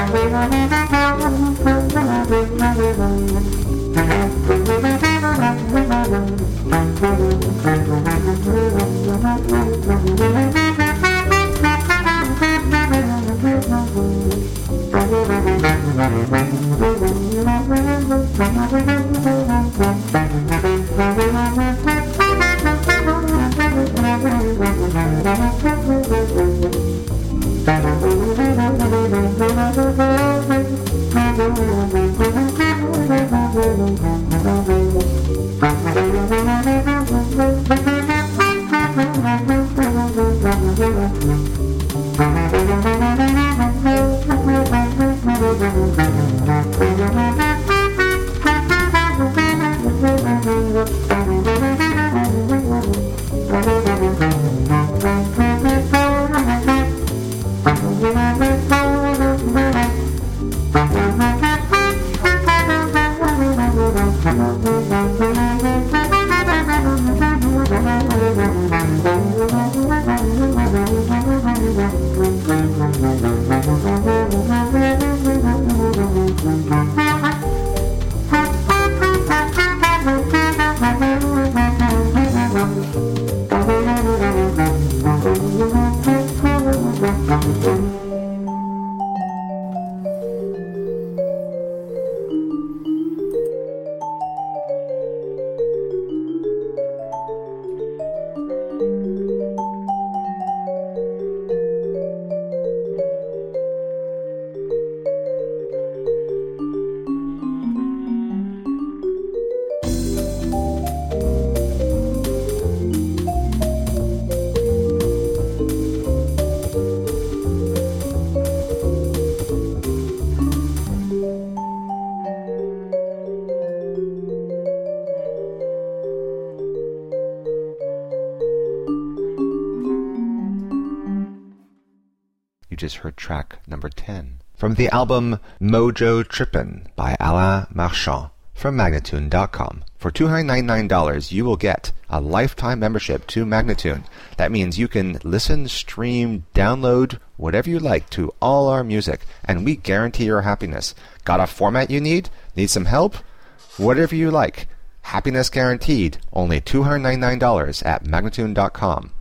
Just heard track number 10 from the album Mojo Trippin' by Alain Marchand from Magnatune.com. For $299, you will get a lifetime membership to Magnatune. That means you can listen, stream, download, whatever you like to all our music, and we guarantee your happiness. Got a format you need? Need some help? Whatever you like. Happiness guaranteed. Only $299 at Magnatune.com.